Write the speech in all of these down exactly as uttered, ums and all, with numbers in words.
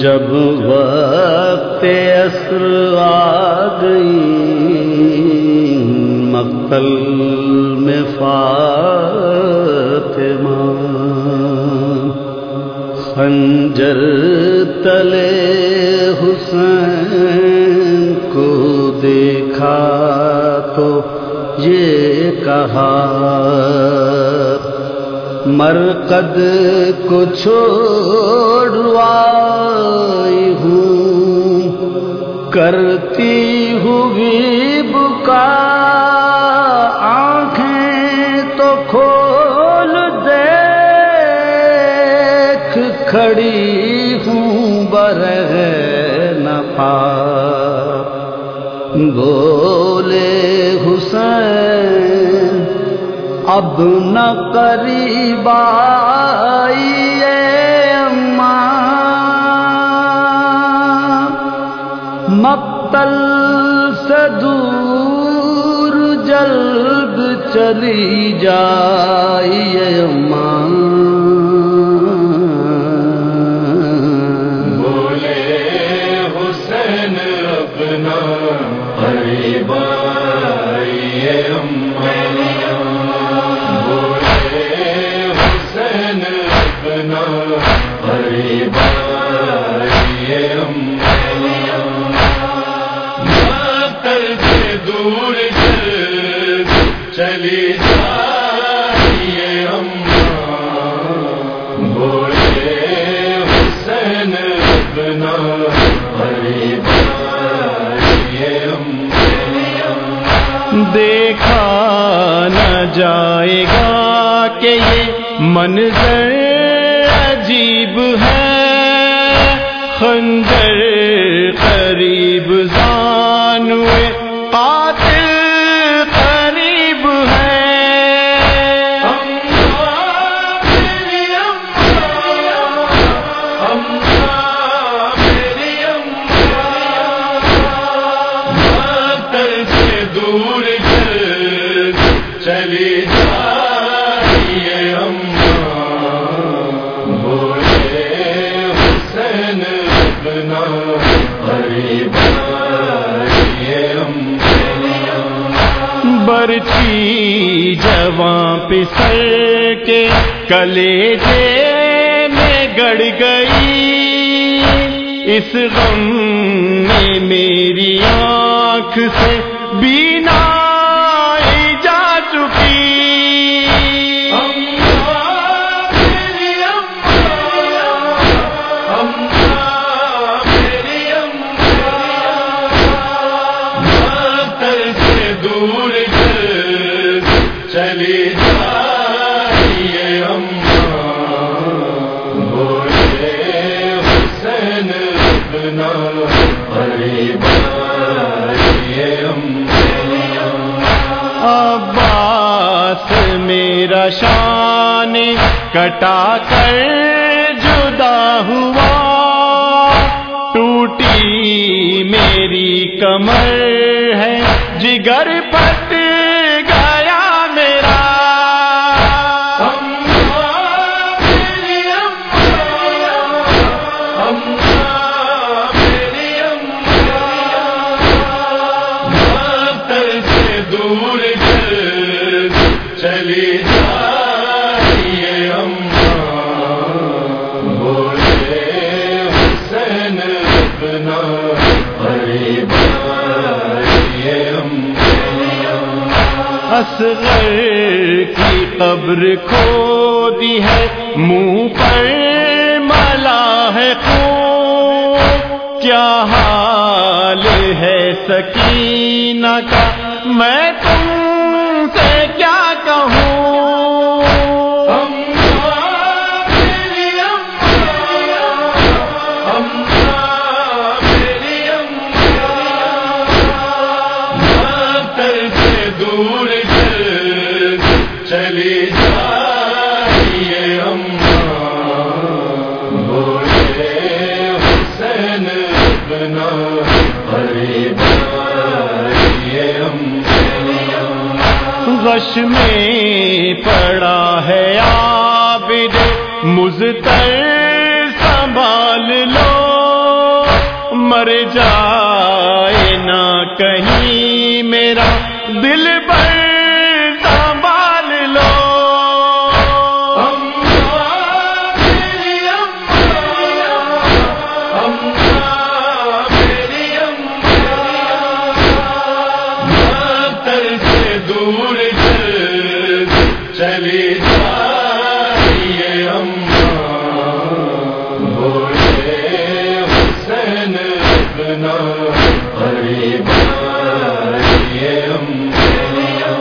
جب وقت عصر آ گئی مقتل میں فاطمہ، خنجر تلے حسین کو دیکھا تو یہ کہا مرقد کو چھوڑوائی ہوں کرتی ہوئی بکا، آنکھیں تو کھول دیکھ کھڑی ہوں برہنہ پا، بولے حسین اب نہ قریب آئیے اماں، مقتل سے دور جلد چلی جائیے اماں، بولے حسین اپنا قریب آئیے اماں، قریب آئیے اماں، مقتل سے دور چلی جائیے اماں، بولے حسین اپنا قریب آئیے اماں، دیکھا نہ جائے گا کہ یہ منظر عجیب ہے، خنجر قریب زانوے قاتل قریب ہے، مقتل سے دور چلی جائیے برچھی جواں پسر کے کلیجے میں گڑ گئی، اس غم میں میری آنکھ سے بینائی جا چکی، چلی جائیے اماں، بولے حسین اپنا قریب آئیے اماں، عباس میرا شان کٹا کر جدا ہوا، ٹوٹی میری کمر ہے جگر پھٹ گیا میرا، مقتل سے دور چلی جائیے اماں، بولے حسین اپنا قریب آئیے اماں، اصغر کی قبر کھودی ہے منہ پر ملا ہے خون، کیا حال ہے سکینہ کا میں تم سے کیا کہوں، چلی جائیے اماں، بولے حسین اپنا قریب آئیے اماں، غش میں پڑا ہے عابد مضطر سنبھال لو، مر جائے نہ کہیں میرا دل بر سنبھال لو چلی جائیے اماں بولے حسین ابن غریب آئیے اماں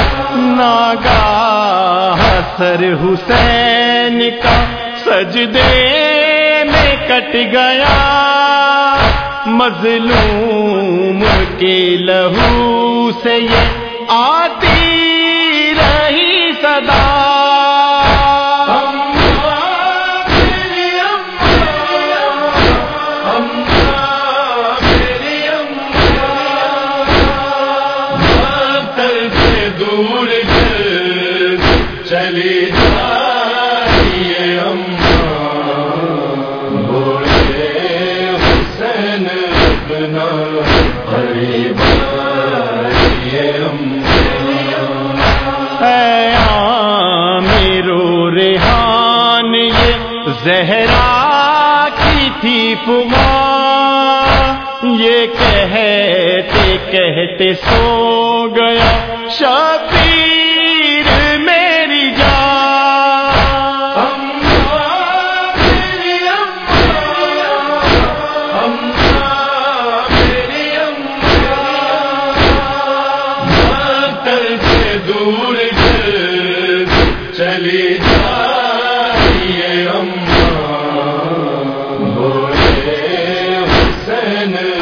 ناگاہ سر حسین کا سجدے میں کٹ گیا مظلوم کے لہو سے یہ آتی رہی صدا دور چلی جائیے اماں بولے حسین ابن غریب آئیے اماں میرو ریحان یہ زہرا کی تھی پماں یہ کہتے کہتے سو گیا شبیر میری جان دور چلی جائیے اماں بولے حسین